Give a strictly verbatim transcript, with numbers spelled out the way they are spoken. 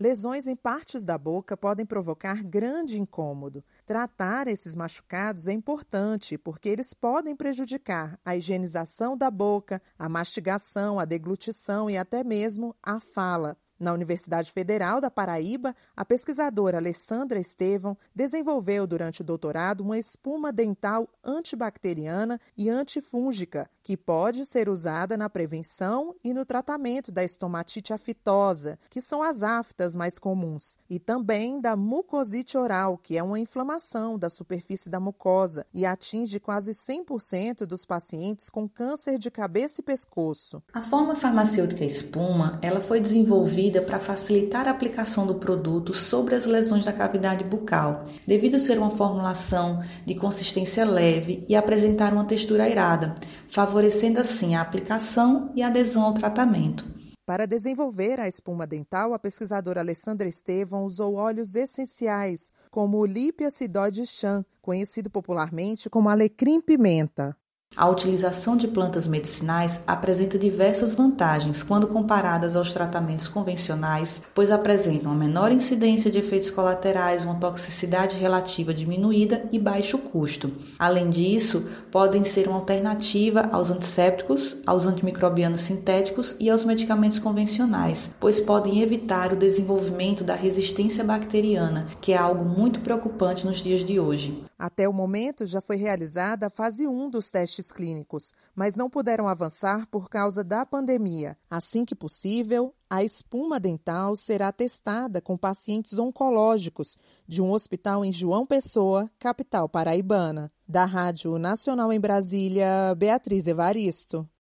Lesões em partes da boca podem provocar grande incômodo. Tratar esses machucados é importante porque eles podem prejudicar a higienização da boca, a mastigação, a deglutição e até mesmo a fala. Na Universidade Federal da Paraíba, a pesquisadora Alessandra Estevão desenvolveu durante o doutorado uma espuma dental antibacteriana e antifúngica, que pode ser usada na prevenção e no tratamento da estomatite aftosa, que são as aftas mais comuns, e também da mucosite oral, que é uma inflamação da superfície da mucosa e atinge quase cem por cento dos pacientes com câncer de cabeça e pescoço. A forma farmacêutica espuma, ela foi desenvolvida para facilitar a aplicação do produto sobre as lesões da cavidade bucal, devido a ser uma formulação de consistência leve e apresentar uma textura airada, favorecendo assim a aplicação e a adesão ao tratamento. Para desenvolver a espuma dental, a pesquisadora Alessandra Estevão usou óleos essenciais, como o Lipiacidóide Cham, conhecido popularmente como alecrim-pimenta. A utilização de plantas medicinais apresenta diversas vantagens quando comparadas aos tratamentos convencionais, pois apresentam uma menor incidência de efeitos colaterais, uma toxicidade relativa diminuída e baixo custo. Além disso, podem ser uma alternativa aos antissépticos, aos antimicrobianos sintéticos e aos medicamentos convencionais, pois podem evitar o desenvolvimento da resistência bacteriana, que é algo muito preocupante nos dias de hoje. Até o momento, já foi realizada a fase um dos testes clínicos, mas não puderam avançar por causa da pandemia. Assim que possível, a espuma dental será testada com pacientes oncológicos de um hospital em João Pessoa, capital paraibana. Da Rádio Nacional em Brasília, Beatriz Evaristo.